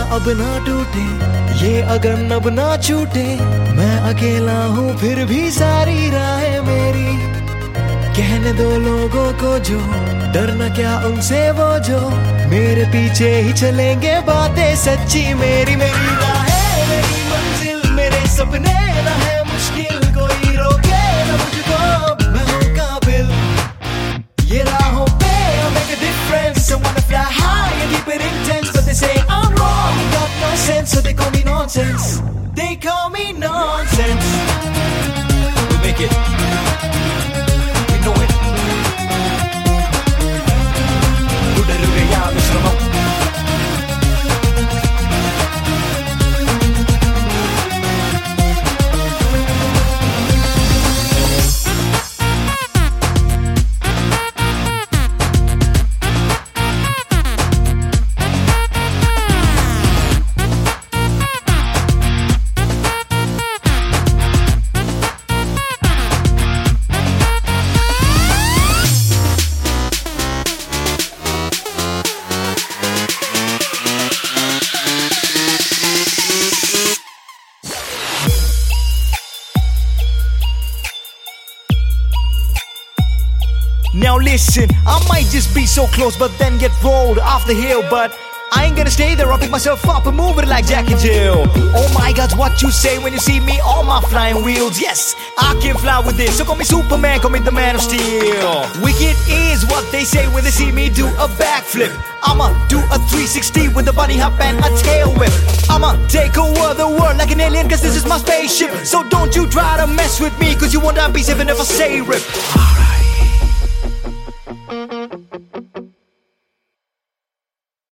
अब ना टूटे, ये अगन अब ना छूटे। मैं अकेला हूँ फिर भी सारी राहें मेरी। कहने दो लोगों को जो, डरना क्या उनसे वो जो मेरे पीछे ही चलेंगे, बातें सच्ची मेरी। मेरी राहें मेरी मंजिल, मेरे सपने ना है मुश्किल, कोई रोके ना मुझको, मैं हूँ काबिल। ये राहों पे I make a difference, I wanna fly high and keep it intense, but they say I'm wrong, got no sense, so they call me nonsense. They call me nonsense. We make it, we know it. തുടരുകയാ വിശ്രമം. Now listen, I might just be so close but then get rolled off the hill, but I ain't gonna stay there. I'll pick myself up and move it like Jack and Jill. Oh my God, what you say when you see me on my flying wheels? Yes, I can fly with this, so call me Superman, call me the Man of Steel. Wicked is what they say when they see me do a backflip. I'ma do a 360 with a bunny hop and a tail whip. I'ma take over the world like an alien, cause this is my spaceship. So don't you try to mess with me, cause you won't be safe and never say rip. Alright.